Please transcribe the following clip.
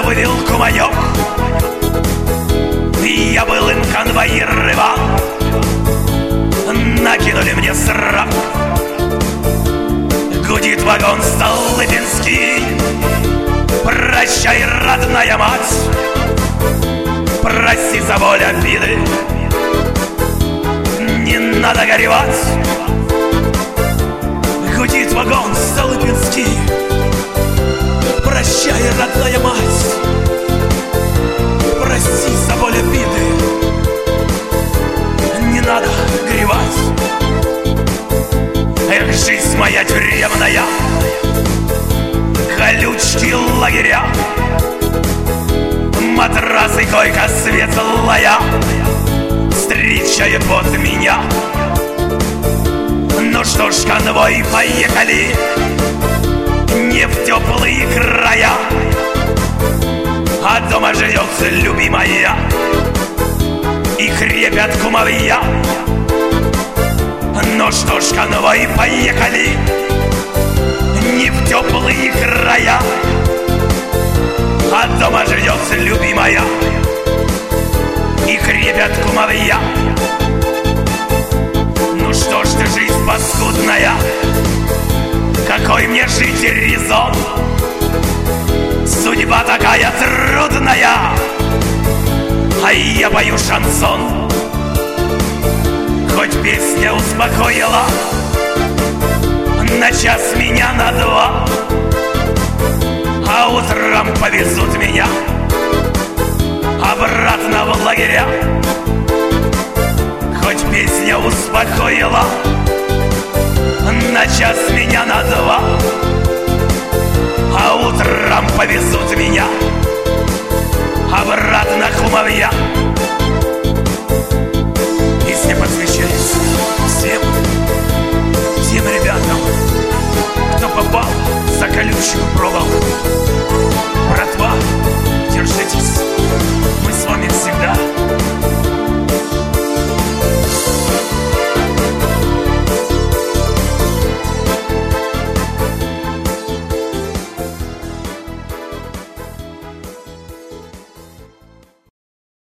вывел куманёк. Я был им конвоирован, накинули мне срок. Гудит вагон Столыпинский. Прощай, родная мать, прости за боль обиды, не надо горевать. Гудит вагон Столыпинский. Прощай, родная мать, прости за боль обиды, не надо горевать. Эх, жизнь моя тюремная, колючки, лагеря, матрасы, койка светлая встречает вот меня. Ну что ж, конвой, поехали не в теплые края, а дома ждет любимая и крепят кумовья. Ну что ж, конвой, поехали не в теплые края, а дома ждет любимая и крепят кумовья. Ну что ж ты, жизнь паскудная, какой мне жить резон? Судьба такая трудная, а я пою шансон. Хоть песня успокоила на час меня, на два, а утром повезут меня обратно в лагеря. Хоть песня успокоила на час меня, на два,